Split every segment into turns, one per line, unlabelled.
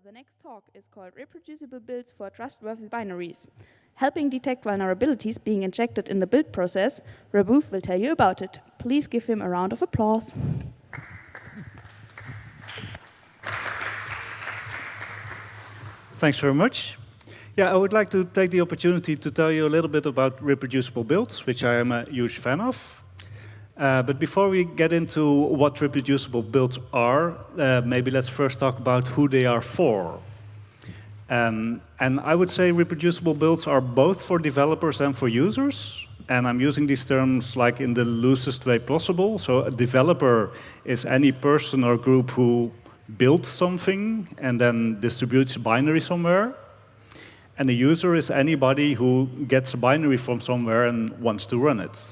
The next talk is called Reproducible Builds for Trustworthy Binaries. Helping detect vulnerabilities being injected in the build process, Raboof will tell you about it. Please give him a round of applause.
Thanks very much. Yeah, I would like to take the opportunity to tell you a little bit about reproducible builds, which I am a huge fan of. But before we get into what reproducible builds are, maybe let's first talk about who they are for. And I would say reproducible builds are both for developers and for users. And I'm using these terms like in the loosest way possible. So a developer is any person or group who builds something and then distributes a binary somewhere. And a user is anybody who gets a binary from somewhere and wants to run it.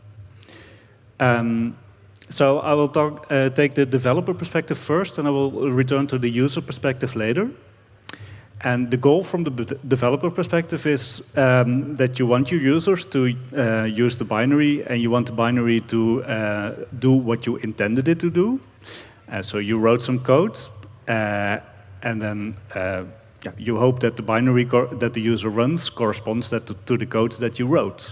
So I will take the developer perspective first, and I will return to the user perspective later. And the goal from the developer perspective is that you want your users to use the binary, and you want the binary to do what you intended it to do. So you wrote some code, and then you hope that the binary that the user runs corresponds to the code that you wrote.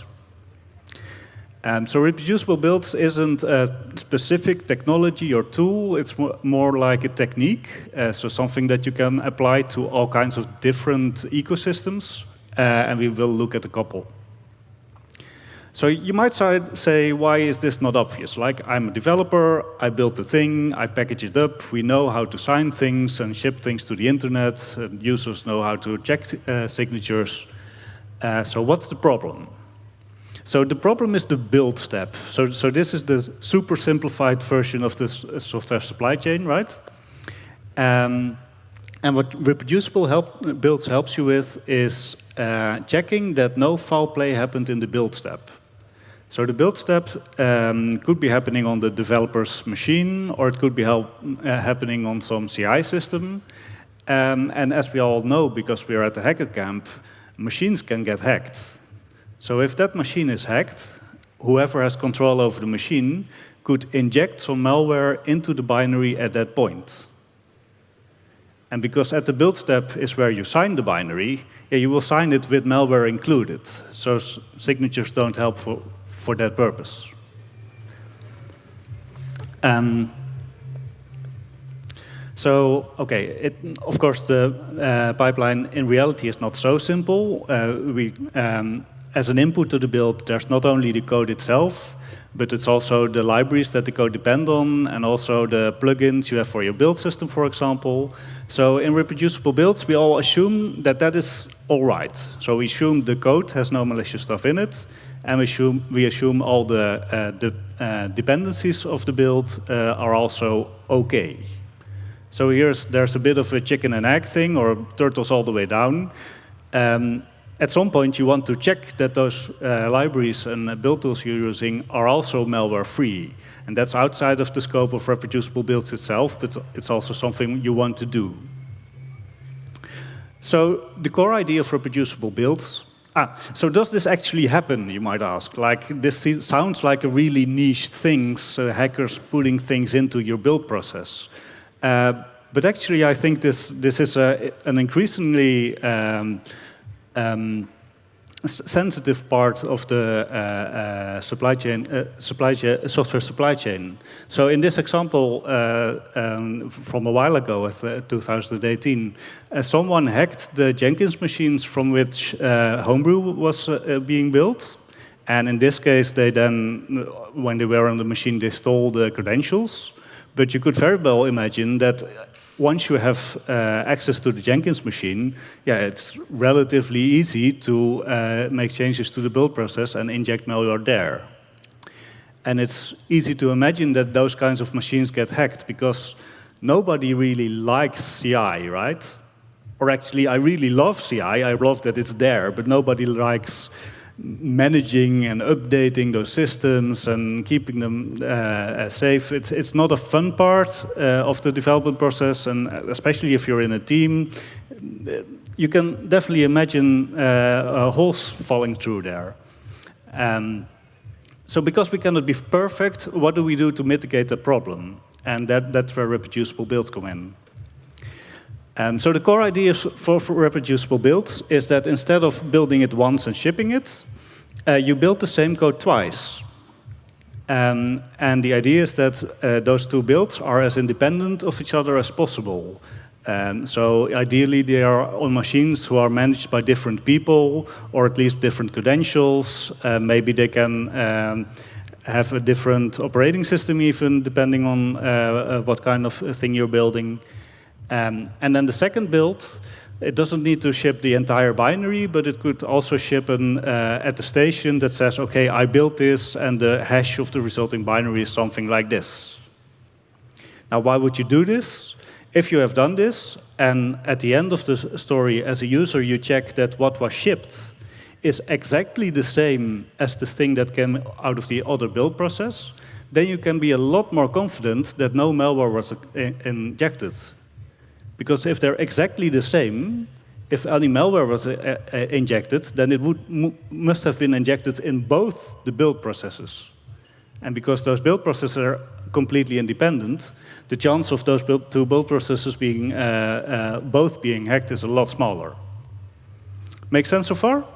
So reproducible builds isn't a specific technology or tool, it's more like a technique, so something that you can apply to all kinds of different ecosystems, and we will look at a couple. So you might say, why is this not obvious? Like, I'm a developer, I built the thing, I package it up, we know how to sign things and ship things to the internet, and users know how to check signatures. So what's the problem? So the problem is the build step. So this is the super simplified version of this software supply chain, right? And what reproducible builds helps you with is checking that no foul play happened in the build step. So the build step could be happening on the developer's machine, or it could be happening on some CI system. And as we all know, because we are at the hacker camp, machines can get hacked. So if that machine is hacked, whoever has control over the machine could inject some malware into the binary at that point. And because at the build step is where you sign the binary, you will sign it with malware included. So signatures don't help for that purpose. Of course, the pipeline in reality is not so simple. As an input to the build, there's not only the code itself, but it's also the libraries that the code depend on, and also the plugins you have for your build system, for example. So in reproducible builds, we all assume that is all right. So we assume the code has no malicious stuff in it, and we assume all the dependencies of the build are also okay. So there's a bit of a chicken and egg thing, or turtles all the way down. At some point, you want to check that those libraries and build tools you're using are also malware-free. And that's outside of the scope of reproducible builds itself, but it's also something you want to do. So the core idea of reproducible builds... so does this actually happen, you might ask? Like, this sounds like a really niche thing, hackers putting things into your build process. But actually, I think this is an increasingly... sensitive part of the software supply chain. So in this example from a while ago, 2018, someone hacked the Jenkins machines from which Homebrew was being built. And in this case, they then, when they were on the machine, they stole the credentials. But you could very well imagine that once you have access to the Jenkins machine, it's relatively easy to make changes to the build process and inject malware there. And it's easy to imagine that those kinds of machines get hacked because nobody really likes CI, right? Or actually, I really love CI. I love that it's there, but nobody likes managing and updating those systems and keeping them safe. It's not a fun part of the development process, and especially if you're in a team, you can definitely imagine holes falling through there. So because we cannot be perfect, what do we do to mitigate the problem? And that's where reproducible builds come in. So the core idea for reproducible builds is that instead of building it once and shipping it, you build the same code twice. And the idea is that those two builds are as independent of each other as possible. So ideally, they are on machines who are managed by different people, or at least different credentials. Maybe they can have a different operating system even, depending on what kind of thing you're building. And then the second build, it doesn't need to ship the entire binary, but it could also ship an attestation that says, okay, I built this, and the hash of the resulting binary is something like this. Now, why would you do this? If you have done this, and at the end of the story, as a user, you check that what was shipped is exactly the same as the thing that came out of the other build process, then you can be a lot more confident that no malware was injected. Because if they're exactly the same, if any malware was injected, then it must have been injected in both the build processes. And because those build processes are completely independent, the chance of those two build processes being both being hacked is a lot smaller. Make sense so far?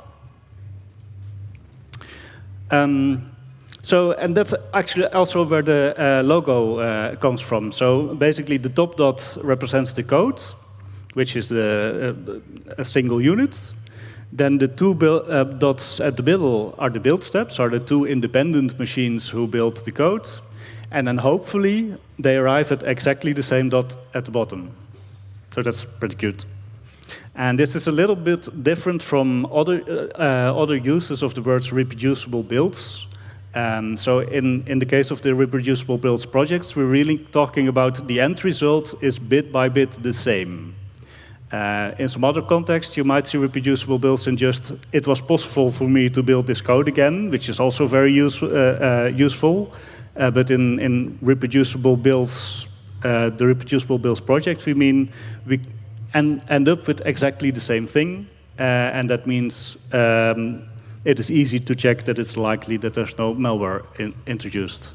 And that's actually also where the logo comes from. So basically, the top dot represents the code, which is a single unit. Then the two dots at the middle are the build steps, are the two independent machines who build the code. And then hopefully, they arrive at exactly the same dot at the bottom. So that's pretty good. And this is a little bit different from other uses of the words reproducible builds. So in the case of the reproducible builds projects, we're really talking about the end result is bit by bit the same. In some other contexts, you might see reproducible builds in just, it was possible for me to build this code again, which is also very useful. But in reproducible builds, the reproducible builds project, we mean we end up with exactly the same thing. And that means it is easy to check that it's likely that there's no malware introduced.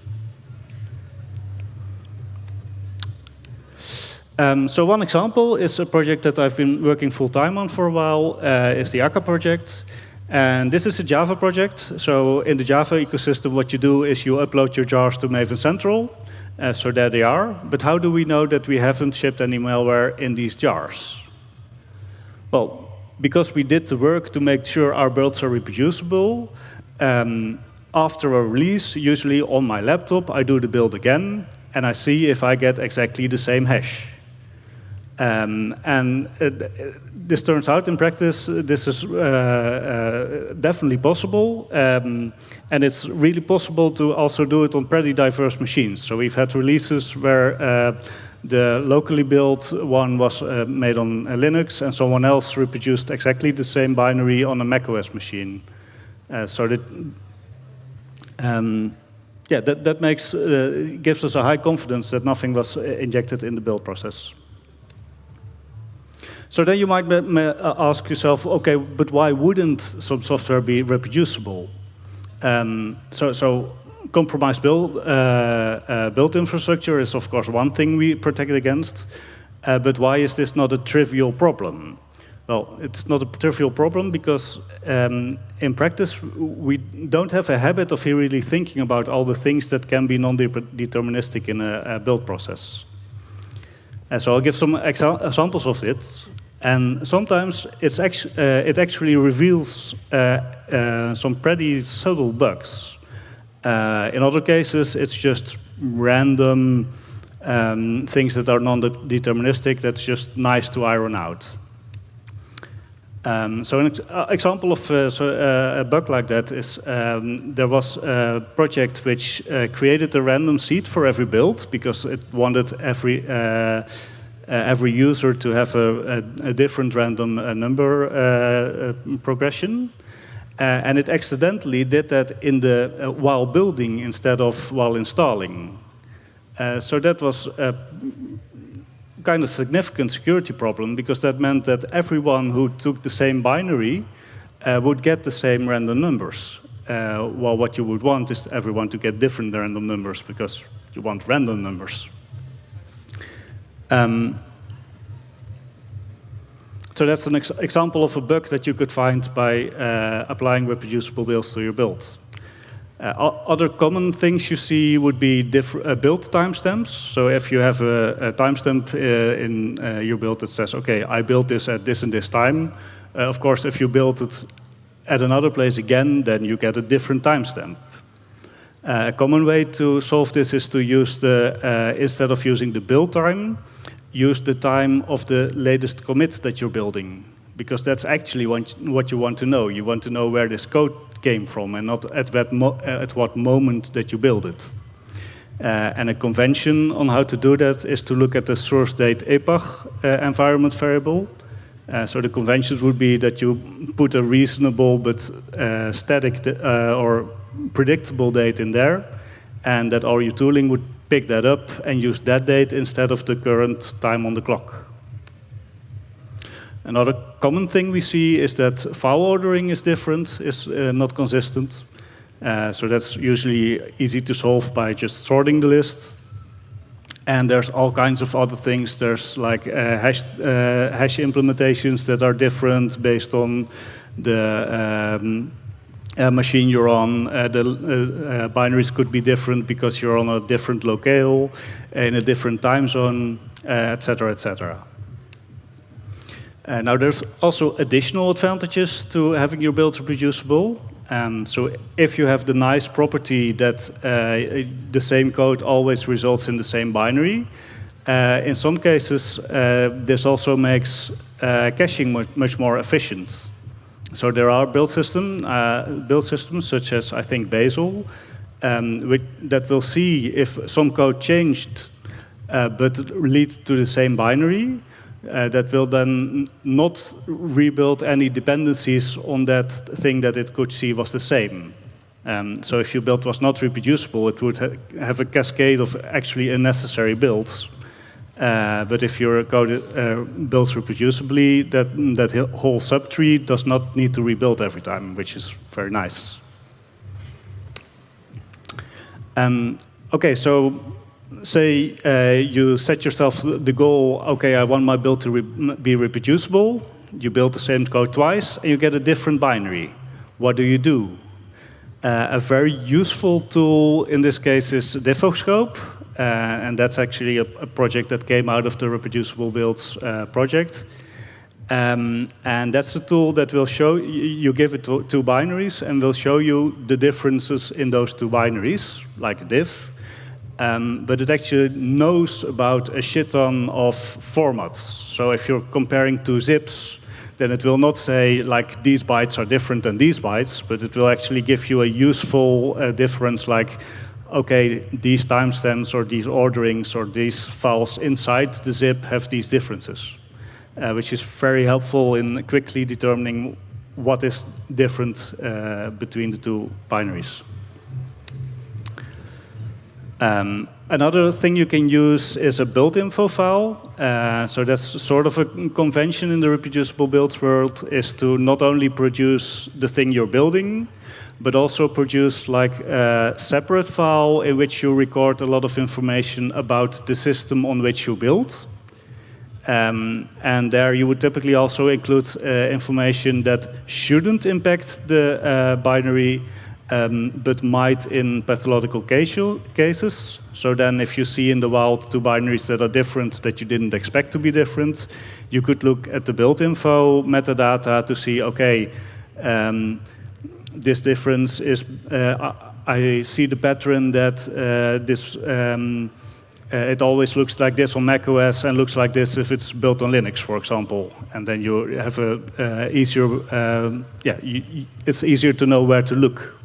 So one example is a project that I've been working full-time on for a while, is the Akka project. And this is a Java project. So in the Java ecosystem, what you do is you upload your jars to Maven Central. So there they are. But how do we know that we haven't shipped any malware in these jars? Well, because we did the work to make sure our builds are reproducible, after a release, usually on my laptop, I do the build again, and I see if I get exactly the same hash. This turns out in practice, this is definitely possible, and it's really possible to also do it on pretty diverse machines. So we've had releases where the locally built one was made on Linux, and someone else reproduced exactly the same binary on a macOS machine. So that, that makes gives us a high confidence that nothing was injected in the build process. So then you might ask yourself, okay, but why wouldn't some software be reproducible? So compromised build infrastructure is, of course, one thing we protect against. But why is this not a trivial problem? Well, it's not a trivial problem because in practice, we don't have a habit of really thinking about all the things that can be non-deterministic in a build process. So I'll give some examples of it. And sometimes it actually reveals some pretty subtle bugs. In other cases, it's just random things that are non-deterministic that's just nice to iron out. So an example of a bug like that is there was a project which created a random seed for every build because it wanted every user to have a different random number progression. And it accidentally did that in the while building instead of while installing. So that was a kind of significant security problem because that meant that everyone who took the same binary would get the same random numbers. While what you would want is everyone to get different random numbers because you want random numbers. So that's an example of a bug that you could find by applying reproducible builds to your build. Other common things you see would be build timestamps. So if you have a timestamp in your build that says, okay, I built this at this and this time, of course, if you build it at another place again, then you get a different timestamp. A common way to solve this is to use instead of using the build time, use the time of the latest commit that you're building, because that's actually what you want to know. You want to know where this code came from and not at what moment that you build it. And a convention on how to do that is to look at the source date epoch environment variable. So the conventions would be that you put a reasonable but static or predictable date in there, and that all your tooling would pick that up and use that date instead of the current time on the clock. Another common thing we see is that file ordering is different, is not consistent. So that's usually easy to solve by just sorting the list. And there's all kinds of other things. There's like hash implementations that are different based on the machine you're on. The binaries could be different because you're on a different locale, in a different time zone, et cetera, et cetera. Now there's also additional advantages to having your build reproducible. So if you have the nice property that the same code always results in the same binary, in some cases this also makes caching much more efficient. So there are build systems such as, I think, Bazel, that will see if some code changed but leads to the same binary. That will then not rebuild any dependencies on that thing that it could see was the same. So if your build was not reproducible, it would have a cascade of actually unnecessary builds. But if your code builds reproducibly, that whole subtree does not need to rebuild every time, which is very nice. Okay, so say you set yourself the goal, okay, I want my build to be reproducible. You build the same code twice, and you get a different binary. What do? A very useful tool in this case is Diffoscope, and that's actually a project that came out of the reproducible builds project. And that's a tool that will show you give it two binaries and will show you the differences in those two binaries, like diff. But it actually knows about a shit ton of formats. So if you're comparing two zips, then it will not say, like, these bytes are different than these bytes, but it will actually give you a useful difference, like, okay, these timestamps or these orderings or these files inside the zip have these differences, which is very helpful in quickly determining what is different between the two binaries. Another thing you can use is a build info file. So that's sort of a convention in the reproducible builds world, is to not only produce the thing you're building, but also produce like a separate file in which you record a lot of information about the system on which you build. And there you would typically also include information that shouldn't impact the binary, but might in pathological cases. So then if you see in the wild two binaries that are different that you didn't expect to be different, you could look at the build info metadata to see, okay, this difference is, I see the pattern that it always looks like this on macOS and looks like this if it's built on Linux, for example. And then you have a easier, it's easier to know where to look.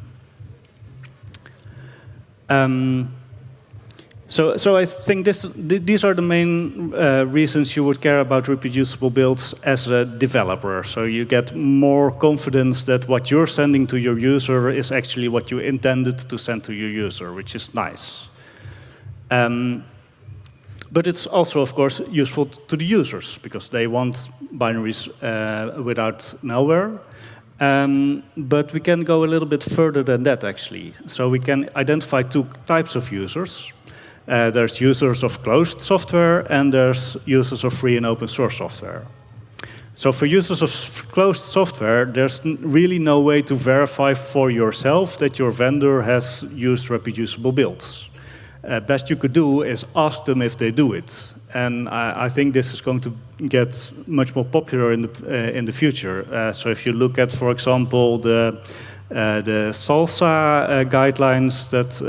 So I think these are the main reasons you would care about reproducible builds as a developer. So you get more confidence that what you're sending to your user is actually what you intended to send to your user, which is nice. But it's also, of course, useful to the users because they want binaries without malware. But we can go a little bit further than that, actually. So we can identify two types of users. There's users of closed software, and there's users of free and open source software. So for users of closed software, there's really no way to verify for yourself that your vendor has used reproducible builds. Best you could do is ask them if they do it. And I think this is going to get much more popular in the future. So if you look at, for example, the SALSA guidelines that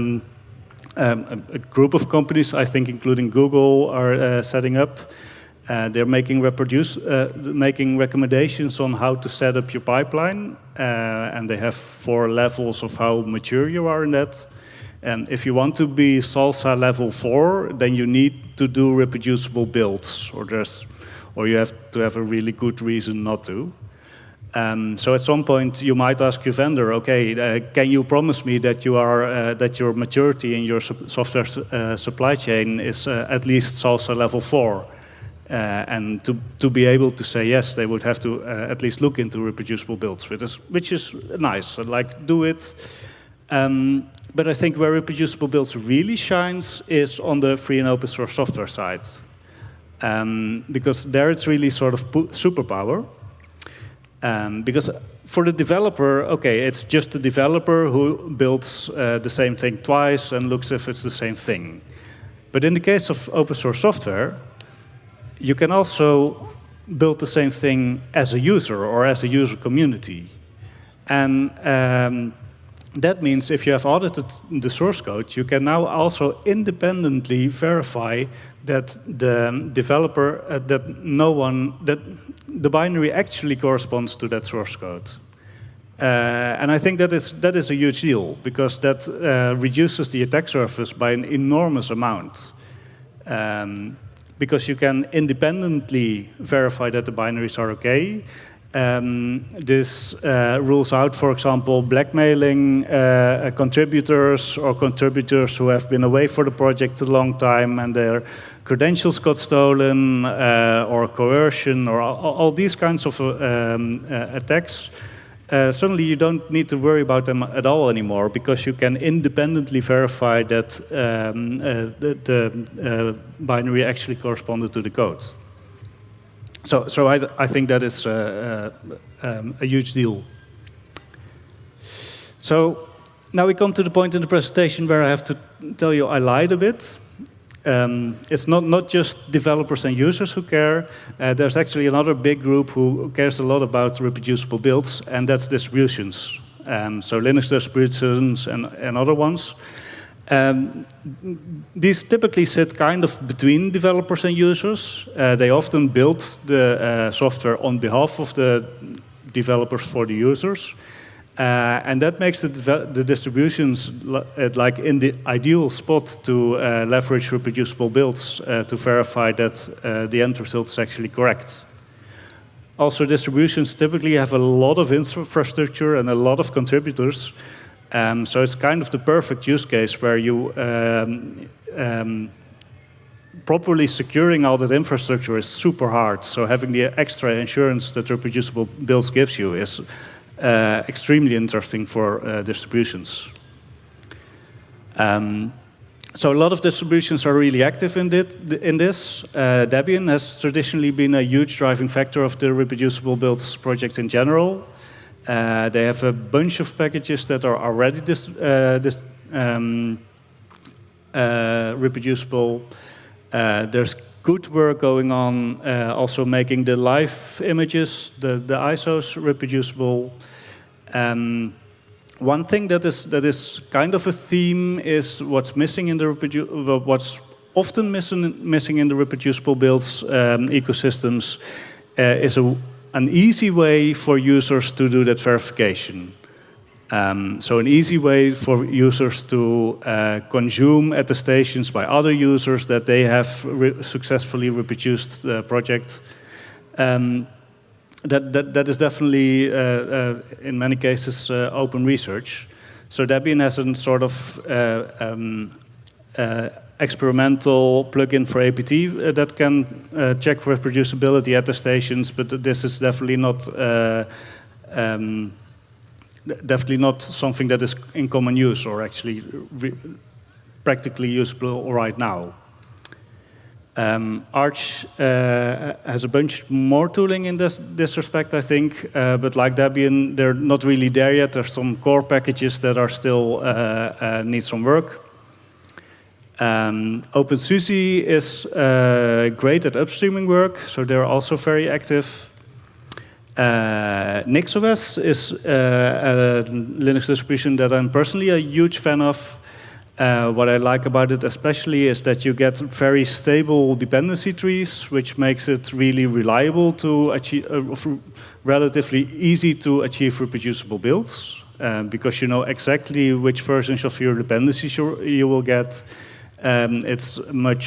a group of companies, I think including Google, are setting up. They're making recommendations on how to set up your pipeline, and they have 4 levels of how mature you are in that. And if you want to be SALSA level 4, then you need to do reproducible builds, or you have to have a really good reason not to. So at some point, you might ask your vendor, okay, can you promise me that that your maturity in your software supply chain is at least SALSA level 4? And to be able to say yes, they would have to at least look into reproducible builds, which is nice. I'd like do it. But I think where reproducible builds really shines is on the free and open source software side. Because there it's really sort of superpower. Because for the developer, okay, it's just the developer who builds the same thing twice and looks if it's the same thing. But in the case of open source software, you can also build the same thing as a user or as a user community. And that means if you have audited the source code, you can now also independently verify that the developer, that the binary actually corresponds to that source code. And I think that is a huge deal, because that reduces the attack surface by an enormous amount. Because you can independently verify that the binaries are okay. This rules out, for example, blackmailing contributors or contributors who have been away for the project a long time and their credentials got stolen, or coercion, or all these kinds of attacks. Suddenly you don't need to worry about them at all anymore, because you can independently verify that the binary actually corresponded to the code. So I think that is a huge deal. So now we come to the point in the presentation where I have to tell you I lied a bit. It's not just developers and users who care. There's actually another big group who cares a lot about reproducible builds, and that's distributions. So Linux distributions and other ones. These typically sit kind of between developers and users. They often build the software on behalf of the developers for the users. And that makes the distributions like in the ideal spot to leverage reproducible builds to verify that the end result is actually correct. Also, distributions typically have a lot of infrastructure and a lot of contributors. So it's kind of the perfect use case where you properly securing all that infrastructure is super hard. So having the extra insurance that reproducible builds gives you is extremely interesting for distributions. So a lot of distributions are really active in this. Debian has traditionally been a huge driving factor of the reproducible builds project in general. They have a bunch of packages that are already reproducible. There's good work going on also making the live images, the ISOs reproducible. One thing that is kind of a theme is what's missing in the what's often missing in the reproducible builds ecosystems is an easy way for users to do that verification. So an easy way for users to consume attestations by other users that they have successfully reproduced the project. That is definitely, in many cases, open research. So Debian has a sort of experimental plugin for APT that can check reproducibility attestations, but this is definitely not something that is in common use or actually practically usable right now. Arch has a bunch more tooling in this respect, I think, but like Debian, they're not really there yet. There's some core packages that are still need some work. OpenSUSE is great at upstreaming work, so they're also very active. NixOS is a Linux distribution that I'm personally a huge fan of. What I like about it especially is that you get very stable dependency trees, which makes it really reliable to achieve, relatively easy to achieve reproducible builds, because you know exactly which versions of your dependencies you will get. It's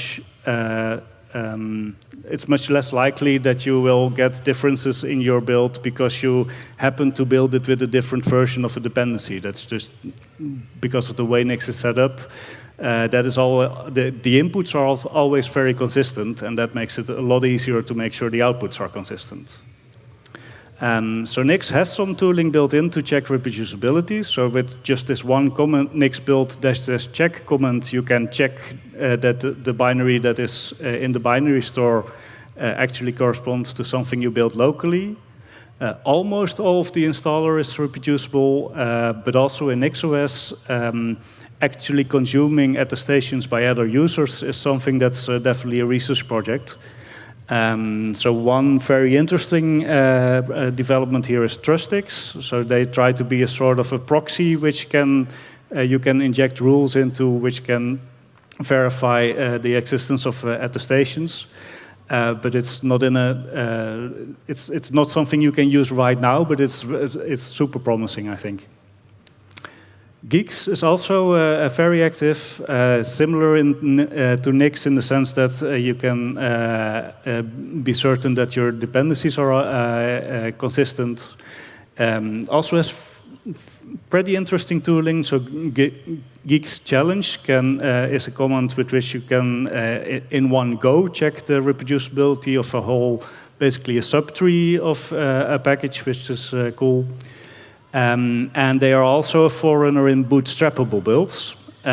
much less likely that you will get differences in your build because you happen to build it with a different version of a dependency. That's just because of the way Nix is set up. That is all. The inputs are always very consistent, and that makes it a lot easier to make sure the outputs are consistent. So Nix has some tooling built in to check reproducibility. So with just this one command, Nix build -check command, you can check that the binary that is in the binary store actually corresponds to something you built locally. Almost all of the installer is reproducible, but also in NixOS, actually consuming attestations by other users is something that's definitely a research project. So one very interesting development here is Trustix. So they try to be a sort of a proxy which can you can inject rules into, which can verify the existence of attestations. But it's not in a it's not something you can use right now, but it's super promising, I think. Geeks is also very active, similar to Nix in the sense that you can be certain that your dependencies are consistent. Also has pretty interesting tooling. So Geeks Challenge is a command with which you can, in one go, check the reproducibility of a whole, basically a subtree of a package, which is cool. And they are also a forerunner in bootstrappable builds,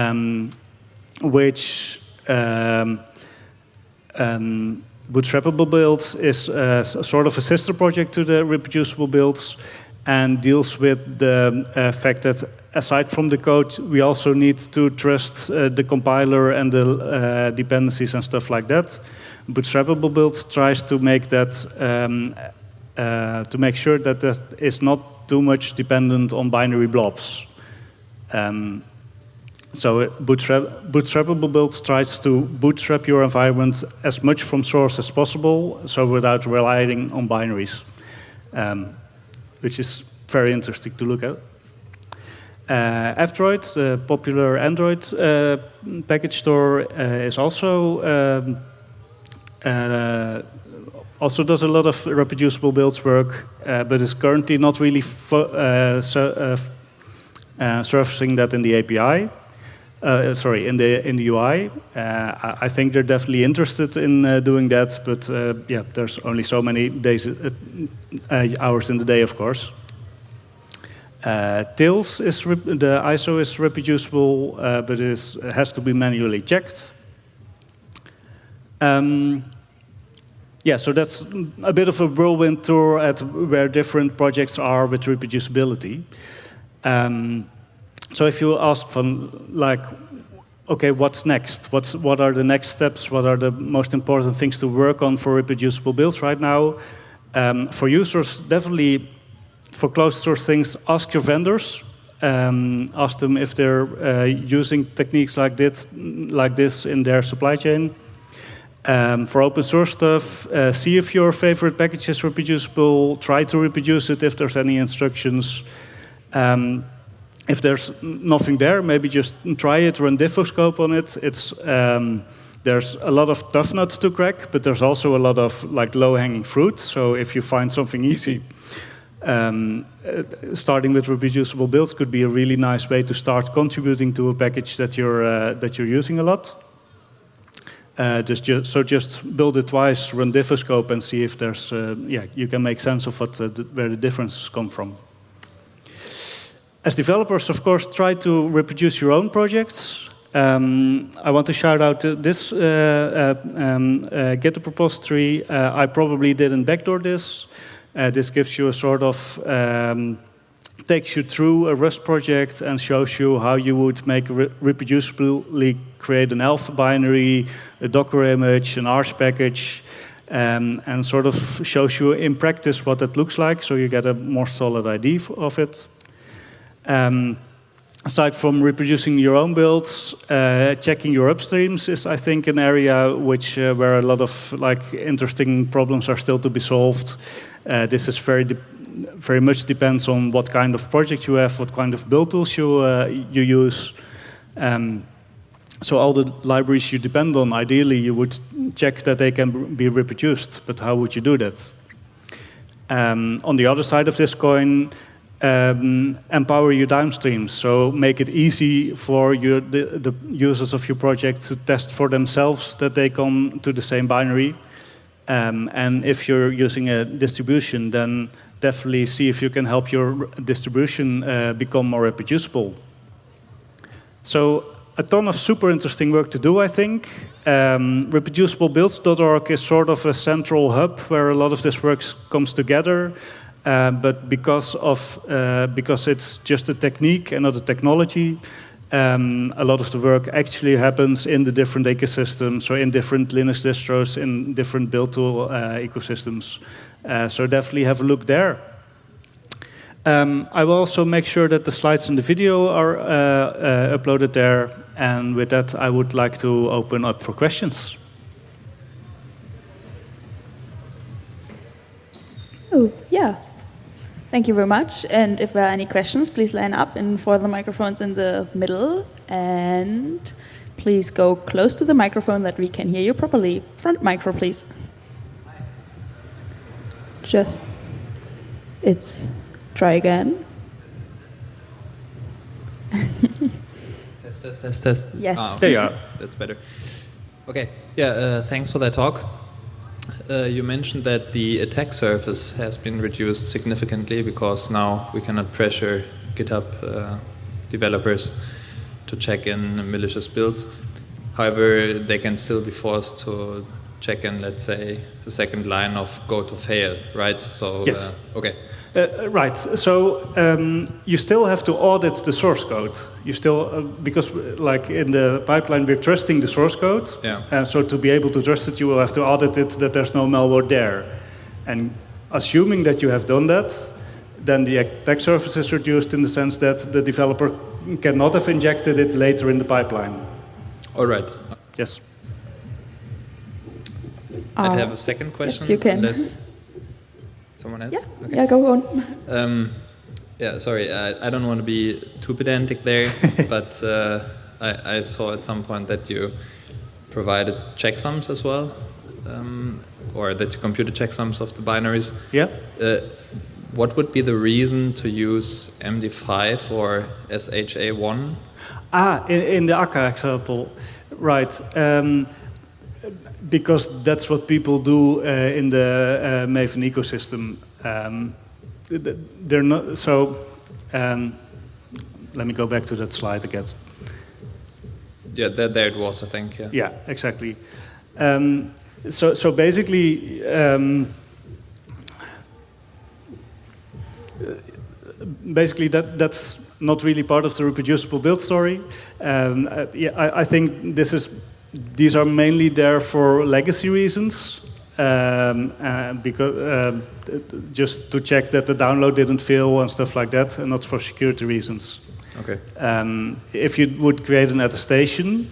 bootstrappable builds is sort of a sister project to the reproducible builds and deals with the fact that aside from the code, we also need to trust the compiler and the dependencies and stuff like that. Bootstrappable builds tries to make that, to make sure that that is not too much dependent on binary blobs. So bootstrappable builds tries to bootstrap your environment as much from source as possible, so without relying on binaries, which is very interesting to look at. F-Droid, the popular Android package store, is also does a lot of reproducible builds work, but is currently not really surfacing that in the API. In the UI. I think they're definitely interested in doing that, but yeah, there's only so many days, hours in the day, of course. Tails is the ISO is reproducible, but has to be manually checked. Yeah, so that's a bit of a whirlwind tour at where different projects are with reproducibility. So if you ask from like, okay, what's next? What are the next steps? What are the most important things to work on for reproducible builds right now? For users, definitely for closed source things, ask your vendors. Ask them if they're using techniques like this in their supply chain. For open source stuff, see if your favorite package is reproducible. Try to reproduce it if there's any instructions. If there's nothing there, maybe just try it, run diffoscope on it. There's a lot of tough nuts to crack, but there's also a lot of like low-hanging fruit. So if you find something easy, starting with reproducible builds could be a really nice way to start contributing to a package that you're using a lot. Just build it twice, run diffoscope, and see if there's you can make sense of where the differences come from. As developers, of course, try to reproduce your own projects. I want to shout out this GitHub repository. I probably didn't backdoor this. This gives you a sort of takes you through a Rust project and shows you how you would make reproducibly create an alpha binary, a Docker image, an Arch package, and sort of shows you in practice what that looks like, so you get a more solid idea of it. Aside from reproducing your own builds, checking your upstreams is, I think, an area which where a lot of interesting problems are still to be solved. This is very much depends on what kind of project you have, what kind of build tools you use. So all the libraries you depend on, ideally, you would check that they can be reproduced. But how would you do that? On the other side of this coin, empower your downstreams. So make it easy for the users of your project to test for themselves that they come to the same binary. And if you're using a distribution, then definitely see if you can help your distribution become more reproducible. So a ton of super interesting work to do, I think. Reproduciblebuilds.org is sort of a central hub where a lot of this work comes together. But because it's just a technique and not a technology, a lot of the work actually happens in the different ecosystems, so in different Linux distros, in different build tool ecosystems. So definitely have a look there. I will also make sure that the slides and the video are uploaded there. And with that, I would like to open up for questions.
Oh, yeah. Thank you very much. And if there are any questions, please line up for the microphones in the middle. And please go close to the microphone that we can hear you properly. Front micro, please. Try again.
Test.
Yes.
Okay.
There you are.
That's better. Okay. Yeah. Thanks for that talk. You mentioned that the attack surface has been reduced significantly because now we cannot pressure GitHub developers to check in malicious builds. However, they can still be forced to check in, let's say, the second line of go to fail, right? So
yes.
Okay.
Right. So you still have to audit the source code. You still because like in the pipeline we're trusting the source code.
Yeah.
So to be able to trust it, you will have to audit it that there's no malware there. And assuming that you have done that, then the attack surface is reduced in the sense that the developer cannot have injected it later in the pipeline.
All right.
Yes.
I'd have a second question.
Yes, you can.
Unless someone else?
Yeah,
Okay.
yeah, go on.
Yeah, sorry, I don't want to be too pedantic there, but I saw at some point that you provided checksums as well, or that you computed checksums of the binaries.
Yeah.
What would be the reason to use MD5 or SHA1?
In the akka example, right. Because that's what people do in the Maven ecosystem. They're not so. Let me go back to that slide again.
Yeah, there it was, I think. Yeah.
Yeah, exactly. So basically, that's not really part of the reproducible build story. Yeah, I think these are mainly there for legacy reasons, because just to check that the download didn't fail and stuff like that, and not for security reasons.
Okay.
If you would create an attestation,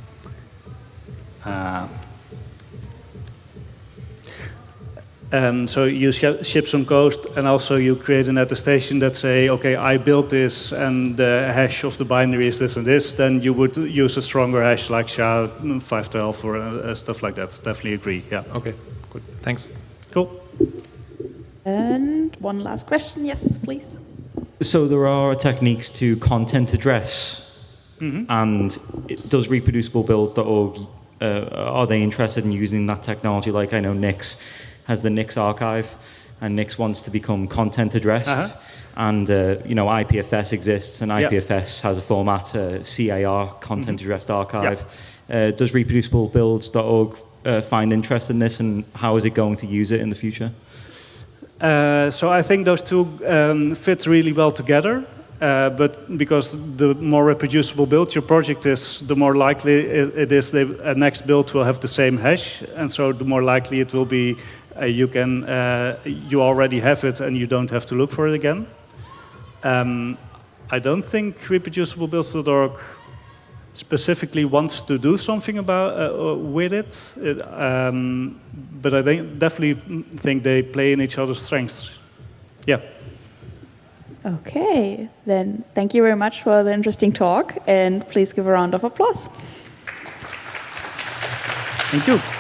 so you ship some code, and also you create an attestation that say, okay, I built this, and the hash of the binary is this and this. Then you would use a stronger hash like SHA-512 or stuff like that. Definitely agree. Yeah.
Okay. Good. Thanks.
Cool.
And one last question. Yes, please.
So there are techniques to content address, and does reproduciblebuilds.org, are they interested in using that technology? Like I know Nix has the Nix archive, and Nix wants to become content addressed. And IPFS exists, and IPFS has a format, CAR, Content Addressed Archive. Does reproduciblebuilds.org find interest in this, and how is it going to use it in the future?
So I think those two fit really well together. But because the more reproducible build your project is, the more likely it is the next build will have the same hash, and so the more likely it will be you already have it and you don't have to look for it again. I don't think reproduciblebuilds.org specifically wants to do something with it, but I definitely think they play in each other's strengths. Yeah.
Okay, then thank you very much for the interesting talk, and please give a round of applause.
Thank you.